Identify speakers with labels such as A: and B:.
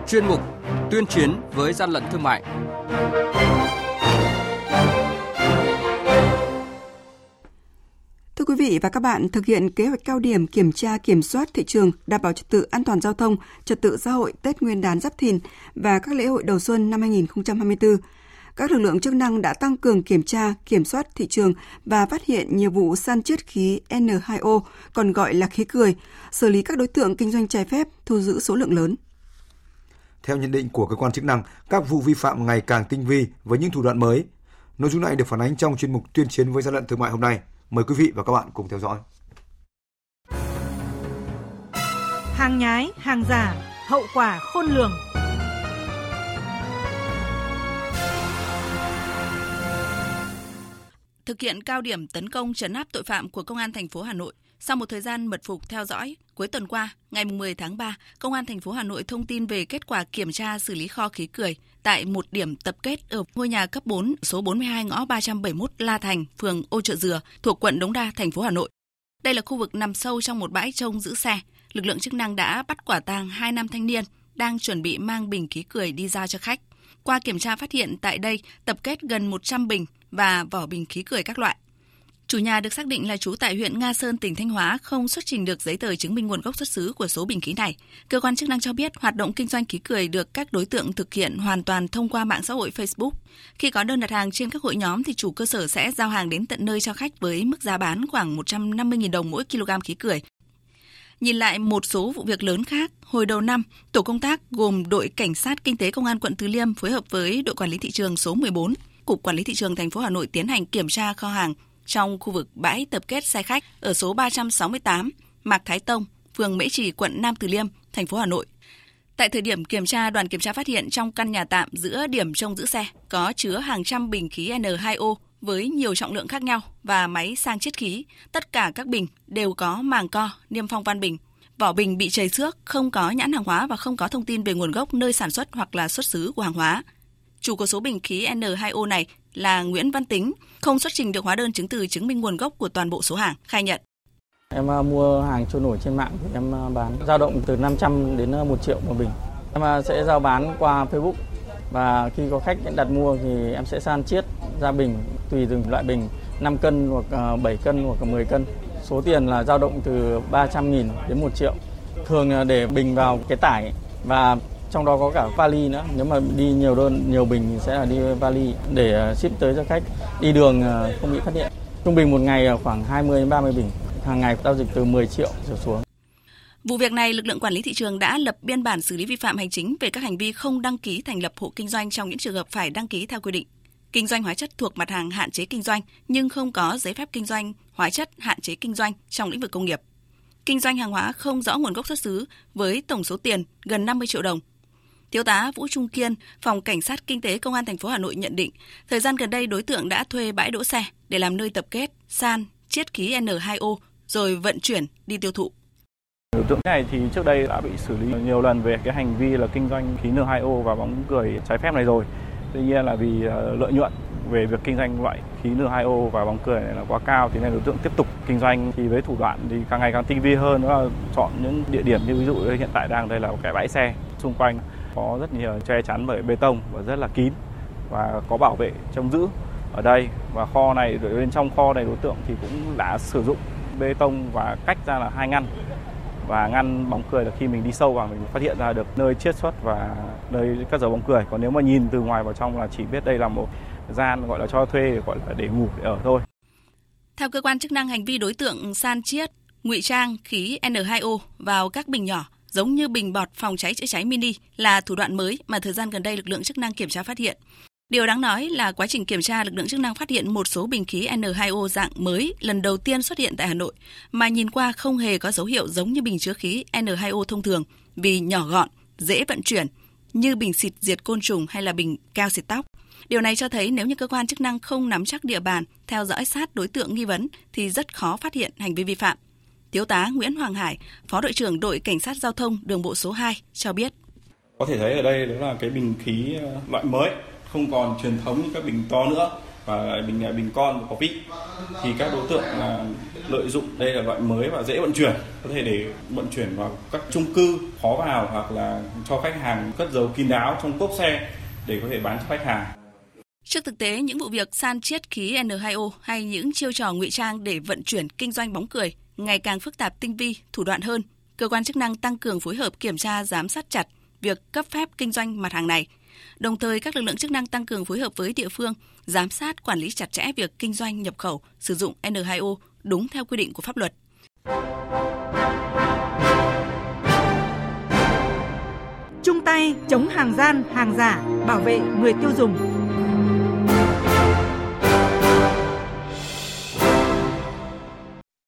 A: chuyên mục tuyên chiến với gian lận thương mại.
B: Thưa quý vị và các bạn, thực hiện kế hoạch cao điểm kiểm tra kiểm soát thị trường, đảm bảo trật tự an toàn giao thông, trật tự xã hội Tết Nguyên đán Giáp Thìn và các lễ hội đầu xuân năm 2024, các lực lượng chức năng đã tăng cường kiểm tra, kiểm soát thị trường và phát hiện nhiều vụ san chiết khí N2O, còn gọi là khí cười, xử lý các đối tượng kinh doanh trái phép, thu giữ số lượng lớn.
C: Theo nhận định của cơ quan chức năng, các vụ vi phạm ngày càng tinh vi với những thủ đoạn mới. Nội dung này được phản ánh trong chuyên mục tuyên chiến với gian lận thương mại hôm nay. Mời quý vị và các bạn cùng theo dõi.
D: Hàng nhái, hàng giả, hậu quả khôn lường.
E: Thực hiện cao điểm tấn công trấn áp tội phạm của Công an thành phố Hà Nội, sau một thời gian mật phục theo dõi, cuối tuần qua, ngày 10 tháng 3, Công an thành phố Hà Nội thông tin về kết quả kiểm tra xử lý kho khí cười tại một điểm tập kết ở ngôi nhà cấp 4, số 42 ngõ 371 La Thành, phường Ô Chợ Dừa, thuộc quận Đống Đa, thành phố Hà Nội. Đây là khu vực nằm sâu trong một bãi trông giữ xe. Lực lượng chức năng đã bắt quả tang 2 nam thanh niên đang chuẩn bị mang bình khí cười đi giao cho khách. Qua kiểm tra phát hiện tại đây tập kết gần 100 bình và vỏ bình khí cười các loại. Chủ nhà được xác định là trú tại huyện Nga Sơn, tỉnh Thanh Hóa, không xuất trình được giấy tờ chứng minh nguồn gốc xuất xứ của số bình khí này. Cơ quan chức năng cho biết hoạt động kinh doanh khí cười được các đối tượng thực hiện hoàn toàn thông qua mạng xã hội Facebook. Khi có đơn đặt hàng trên các hội nhóm thì chủ cơ sở sẽ giao hàng đến tận nơi cho khách với mức giá bán khoảng 150.000 đồng mỗi kg khí cười. Nhìn lại một số vụ việc lớn khác, hồi đầu năm, tổ công tác gồm đội cảnh sát kinh tế công an quận Từ Liêm phối hợp với đội quản lý thị trường số 14, Cục Quản lý thị trường thành phố Hà Nội tiến hành kiểm tra kho hàng trong khu vực bãi tập kết xe khách ở số 368 Mạc Thái Tông, phường Mễ Trì, quận Nam Từ Liêm, thành phố Hà Nội. Tại thời điểm kiểm tra, đoàn kiểm tra phát hiện trong căn nhà tạm giữa điểm trông giữ xe có chứa hàng trăm bình khí N2O với nhiều trọng lượng khác nhau và máy sang chiết khí. Tất cả các bình đều có màng co, niêm phong van bình. Vỏ bình bị trầy xước, không có nhãn hàng hóa và không có thông tin về nguồn gốc, nơi sản xuất hoặc là xuất xứ của hàng hóa. Chủ của số bình khí N2O này là Nguyễn Văn Tính, không xuất trình được hóa đơn chứng từ chứng minh nguồn gốc của toàn bộ số hàng, khai nhận.
F: Em mua hàng trôi nổi trên mạng thì em bán dao động từ 500 đến 1 triệu một bình. Em sẽ giao bán qua Facebook và khi có khách đặt mua thì em sẽ san chiết ra bình tùy từng loại bình, 5 cân hoặc 7 cân hoặc 10 cân. Số tiền là dao động từ 300.000 đến 1 triệu. Thường để bình vào cái tải và trong đó có cả vali nữa. Nếu mà đi nhiều đơn, nhiều bình thì sẽ là đi vali để ship tới cho khách. Đi đường không bị phát hiện. Trung bình một ngày khoảng 20 đến 30 bình. Hàng ngày giao dịch từ 10 triệu trở xuống.
E: Vụ việc này, lực lượng quản lý thị trường đã lập biên bản xử lý vi phạm hành chính về các hành vi không đăng ký thành lập hộ kinh doanh trong những trường hợp phải đăng ký theo quy định. Kinh doanh hóa chất thuộc mặt hàng hạn chế kinh doanh nhưng không có giấy phép kinh doanh hóa chất hạn chế kinh doanh trong lĩnh vực công nghiệp. Kinh doanh hàng hóa không rõ nguồn gốc xuất xứ với tổng số tiền gần 50 triệu đồng. Thiếu tá Vũ Trung Kiên, Phòng Cảnh sát Kinh tế Công an thành phố Hà Nội nhận định, thời gian gần đây đối tượng đã thuê bãi đỗ xe để làm nơi tập kết, san, chiết khí N2O rồi vận chuyển đi tiêu thụ.
G: Đối tượng này thì trước đây đã bị xử lý nhiều lần về cái hành vi là kinh doanh khí N2O và bóng cười trái phép này rồi. Tuy nhiên là vì lợi nhuận về việc kinh doanh loại khí N2O và bóng cười này là quá cao thì nên đối tượng tiếp tục kinh doanh, thì với thủ đoạn thì càng ngày càng tinh vi hơn, đó là chọn những địa điểm như ví dụ hiện tại đang đây là một cái bãi xe, xung quanh có rất nhiều che chắn bởi bê tông và rất là kín và có bảo vệ trông giữ ở đây. Và kho này, bên trong kho này đối tượng thì cũng đã sử dụng bê tông và cách ra là 2 ngăn, và ngăn bóng cười là khi mình đi sâu vào mình phát hiện ra được nơi chiết xuất và nơi cất giấu bóng cười. Còn nếu mà nhìn từ ngoài vào trong là chỉ biết đây là một gian gọi là cho thuê, gọi là để ngủ để ở thôi.
E: Theo cơ quan chức năng, hành vi đối tượng san chiết, ngụy trang khí N2O vào các bình nhỏ giống như bình bọt phòng cháy chữa cháy mini là thủ đoạn mới mà thời gian gần đây lực lượng chức năng kiểm tra phát hiện. Điều đáng nói là quá trình kiểm tra, lực lượng chức năng phát hiện một số bình khí N2O dạng mới lần đầu tiên xuất hiện tại Hà Nội, mà nhìn qua không hề có dấu hiệu giống như bình chứa khí N2O thông thường vì nhỏ gọn, dễ vận chuyển, như bình xịt diệt côn trùng hay là bình keo xịt tóc. Điều này cho thấy nếu như cơ quan chức năng không nắm chắc địa bàn, theo dõi sát đối tượng nghi vấn thì rất khó phát hiện hành vi vi phạm. Thiếu tá Nguyễn Hoàng Hải, Phó đội trưởng đội Cảnh sát Giao thông đường bộ số 2 cho biết.
H: Có thể thấy ở đây đó là cái bình khí loại mới, không còn truyền thống như các bình to nữa,
G: và bình con có vị, thì các đối tượng lợi dụng đây là loại mới và dễ vận chuyển, có thể để vận chuyển vào các chung cư khó vào, hoặc là cho khách hàng cất giấu kín đáo trong cốp xe để có thể bán cho khách hàng.
E: Trước thực tế những vụ việc san chiết khí N2O hay những chiêu trò ngụy trang để vận chuyển kinh doanh bóng cười ngày càng phức tạp, tinh vi, thủ đoạn hơn, cơ quan chức năng tăng cường phối hợp kiểm tra, giám sát chặt việc cấp phép kinh doanh mặt hàng này. Đồng thời, các lực lượng chức năng tăng cường phối hợp với địa phương, giám sát, quản lý chặt chẽ việc kinh doanh, nhập khẩu, sử dụng N2O đúng theo quy định của pháp luật.
D: Chung tay chống hàng gian, hàng giả, bảo vệ người tiêu dùng.